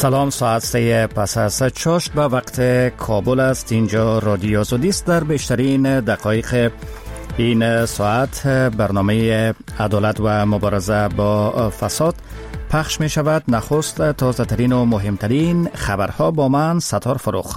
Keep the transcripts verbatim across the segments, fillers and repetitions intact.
سلام، ساعت سه پس از چاشت به وقت کابل است. اینجا رادیو آزادی است. در بیشترین دقایق این ساعت برنامه عدالت و مبارزه با فساد پخش می شود. نخست تازه ترین و مهمترین خبرها با من ستار فروخ.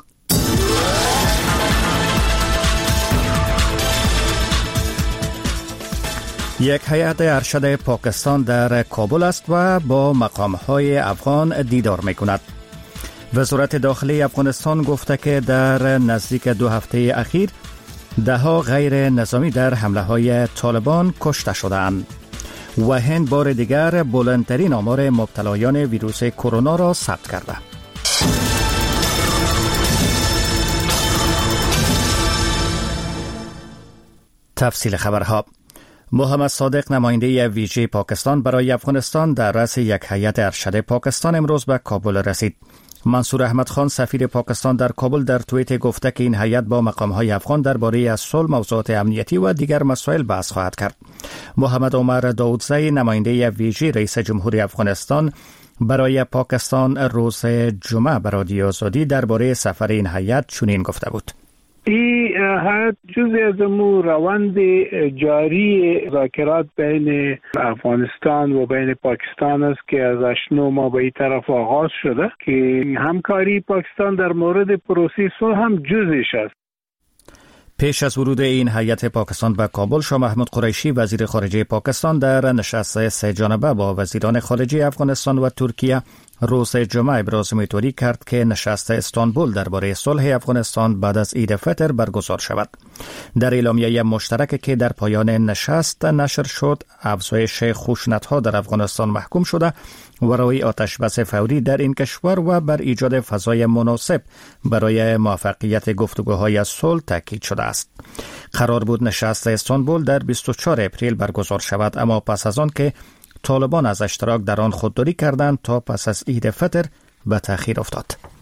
یک هیئت ارشد پاکستان در کابل است و با مقام‌های افغان دیدار می‌کند. وزارت داخلی افغانستان گفته که در نزدیک دو هفته اخیر ده‌ها غیر نظامی در حمله‌های طالبان کشته شدند. و هند بار دیگر بلندترین آمار مبتلایان ویروس کرونا را ثبت کرده. تفصیل خبرها. محمد صادق، نماینده ویژه پاکستان برای افغانستان، در رأس یک هیئت ارشد پاکستان امروز به کابل رسید. منصور احمد خان، سفیر پاکستان در کابل، در توییت گفته که این هیئت با مقام‌های افغان درباره از صلح، موضوعات امنیتی و دیگر مسائل بحث خواهد کرد. محمد عمر داودزی، نماینده ویژه رئیس جمهوری افغانستان برای پاکستان، روز جمعه به رادیو آزادی درباره سفر این هیئت چنین گفته بود: این هیئت جزء از امو روند جاری مذاکرات بین افغانستان و بین پاکستان است که از اشنو ما به این طرف آغاز شده که همکاری پاکستان در مورد پروسه صلح هم جزش است. پیش از ورود این هیئت پاکستان به کابل، شاه محمود قریشی، وزیر خارجه پاکستان، در نشست سه جانبه با وزیران خارجه افغانستان و ترکیه روز جمعه ابراز امیدواری کرد که نشست استانبول درباره صلح افغانستان بعد از عید فطر برگزار شود. در اعلامیه مشترک که در پایان نشست نشر شد، افزایش خشونت‌ها در افغانستان محکوم شده و روی آتش‌بس فوری در این کشور و بر ایجاد فضای مناسب برای موفقیت گفتگوهای صلح تاکید شده است. قرار بود نشست استانبول در بیست و چهارم اپریل برگزار شود، اما پس از آن که طالبان از اشتراک در آن خودداری کردند تا پس از عید فطر به تأخیر افتاد.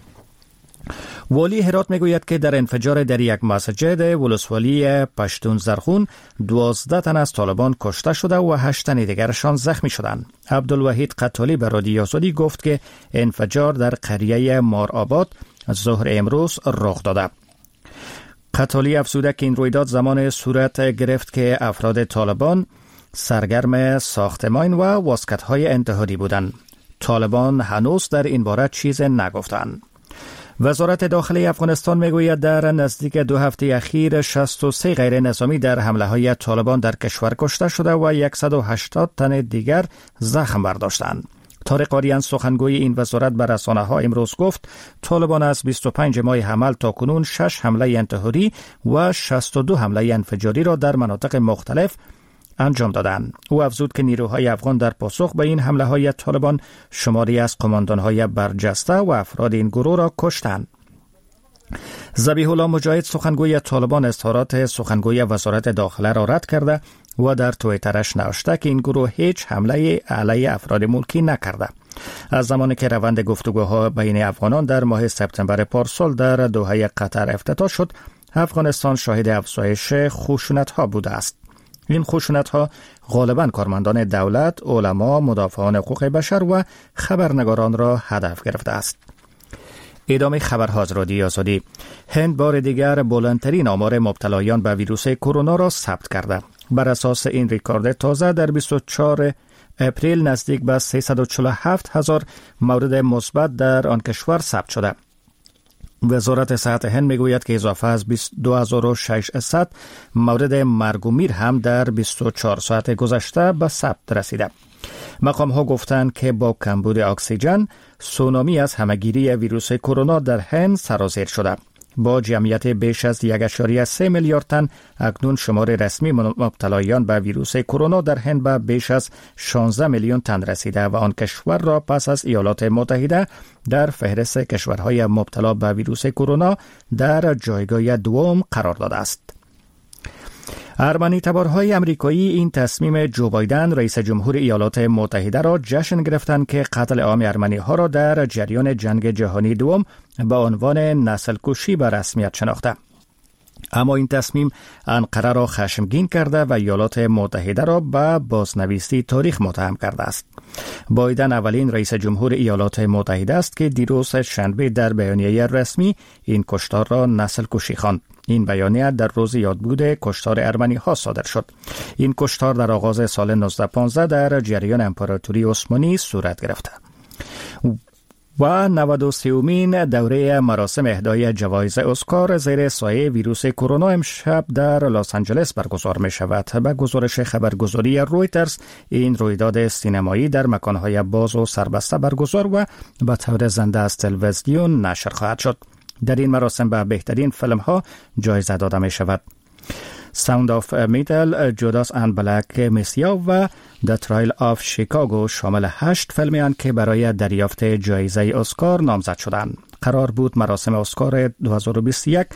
والی هرات میگوید که در انفجار در یک مسجد ولسوالی پشتون زرخون دوازده تن از طالبان کشته شده و هشت تن دیگرشان زخمی شدند. عبدالوحید قتالی به رادیو آزادی گفت که انفجار در قریه مارآباد ظهر امروز رخ داده. قتالی افزوده که این رویداد زمان صورت گرفت که افراد طالبان سرگرم ساختمان و واسکت‌های انتحاری بودند. طالبان هنوز در این باره چیز نگفتند. وزارت داخلی افغانستان میگوید در نزدیک دو هفته اخیر شصت و سه غیر نظامی در حمله‌های طالبان در کشور کشته شده و صد و هشتاد تن دیگر زخم برداشتند. طارق آریان، سخنگوی این وزارت، به رسانه‌ها امروز گفت طالبان از بیست و پنج ماه حمل تا کنون شش حمله انتحاری و شصت و دو حمله انفجاری را در مناطق مختلف انجام دادند. او افزود که نیروهای افغان در پاسخ به این حمله های طالبان شماری از قماندانهای برجسته و افراد این گروه را کشتند. ذبیح الله مجاهد، سخنگوی طالبان، اظهارات سخنگوی وزارت داخله را رد کرده و در توییترش نوشته که این گروه هیچ حمله علیه افراد ملکی نکرده. از زمانی که روند گفتگوها بین افغانان در ماه سپتامبر پارسال در دوحه قطر افتتاح شد، افغانستان شاهد افزایش خشونت‌ها بوده است. این خشونت‌ها غالباً کارمندان دولت، علما، مدافعان حقوق بشر و خبرنگاران را هدف گرفته است. ادامه خبرها از رادیو آزادی. هند بار دیگر بلندترین آمار مبتلایان به ویروس کرونا را ثبت کرده. بر اساس این رکورد تازه در بیست و چهارم اپریل نزدیک به سیصد و چهل و هفت هزار مورد مثبت در آن کشور ثبت شده. وزارت صحت هند میگوید که اضافه از بیست و دو هزار و ششصد مورد مرگ و میر هم در بیست و چهار ساعت گذشته به ثبت رسیده. مقام ها گفتند که با کمبود اکسیژن سونامی از همهگیری ویروس کرونا در هند سرازیر شده. با جمعیت بیش از یک ممیز سه میلیارد تن اکنون شمار رسمی مبتلایان به ویروس کرونا در هند به بیش از شانزده میلیون تن رسیده و آن کشور را پس از ایالات متحده در فهرست کشورهای مبتلا به ویروس کرونا در جایگاه دوم قرار داده است. ارمنی تبارهای امریکایی این تصمیم جو بایدن رئیس جمهور ایالات متحده را جشن گرفتند که قتل عام ارمنی ها را در جریان جنگ جهانی دوم به عنوان نسل کشی به رسمیت شناخته. اما این تصمیم انقره را خشمگین کرده و ایالات متحده را به بازنویسی تاریخ متهم کرده است. بایدن اولین رئیس جمهور ایالات متحده است که دیروز شنبه در بیانیه رسمی این کشتار را نسل کشی خواند. این بیانیه در روز یادبود کشتار ارمنی ها صادر شد. این کشتار در آغاز سال نوزده پانزده در جریان امپراتوری عثمانی صورت گرفته. و نود و سومین دوره مراسم اهدای جوایز اسکار زیر سایه ویروس کرونا امشب در لس آنجلس برگزار می شود. به گزارش خبرگزاری رویترز این رویداد سینمایی در مکانهای باز و سربسته برگزار و به طور زنده از تلویزیون نشر خواهد شد. در این مراسم به بهترین فیلم ها جایزه داده می شود. ساوند آف میتل، جوداس اند بلک مسیا و The Trial of Chicago شامل هشت فیلمی اند که برای دریافت جایزه اسکار نامزد شدند. قرار بود مراسم اسکار دو هزار و بیست و یک